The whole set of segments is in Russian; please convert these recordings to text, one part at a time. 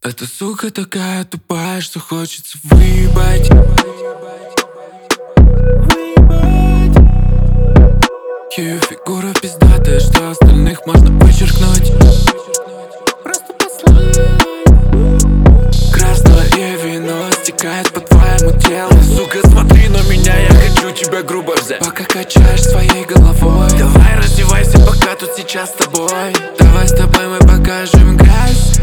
Эта сука такая тупая, что хочется выебать. Ее фигура пиздатая, что остальных можно вычеркнуть. Просто послать. Красное вино стекает по твоему телу. Сука, смотри на меня, я хочу тебя грубо взять. Пока качаешь своей головой, давай раздевайся, пока тут сейчас с тобой. Давай с тобой мы покажем грязь.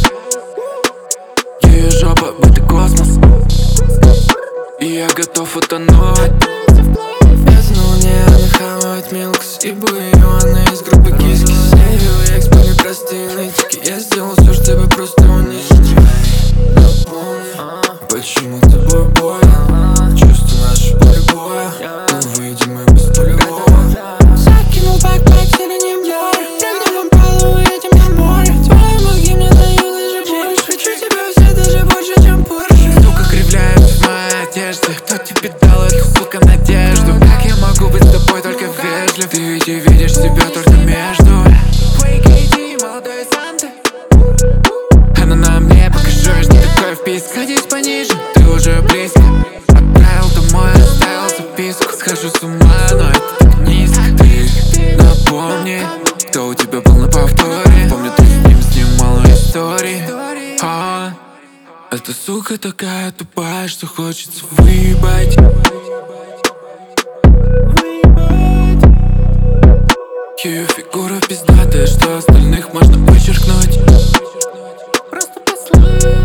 Ее жопа будто космос, и я готов утонуть. Без не хавает милкс и бую, она из группы кис-кис. Я экс были простые нытики. Я сделал все, чтобы просто унизить. Напомни, почему тобой больно. Чувства наши поле боя, но выйдем мы без полевого. Закинул бэкпэк в сиренем я. Прыгнем по полу, едем на море. Твои мозги мне дают даже больше. Хочу тебя взять даже больше, чем Порше. Сука, кривляется в моей одежде. Кто тебе дал эту, сука, надежду? Как я могу быть с тобой только вежлив? Ты ведь и видишь себя только между. Молодой Санта. Она на мне, покажу, я ж не такой вписк. Сходись пониже, ты уже близко. Отправил домой, оставил записку. Схожу с ума, но это так низко. Ты напомни, кто у тебя был на повторе. Помню, ты с ним снимала истории. Эта сука такая тупая, что хочется выебать. Ее фигура пиздатая, что остальных можно вычеркнуть. Просто послать.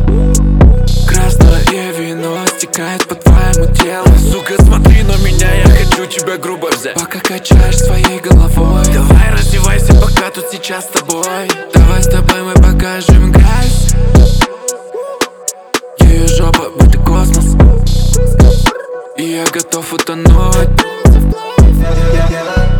Красное вино стекает по твоему телу. Сука, смотри на меня, я хочу тебя грубо взять. Пока качаешь своей головой, давай раздевайся, пока тут сейчас с тобой. Давай с тобой мы покажем грязь. Ее жопа будто космос, и я готов утонуть.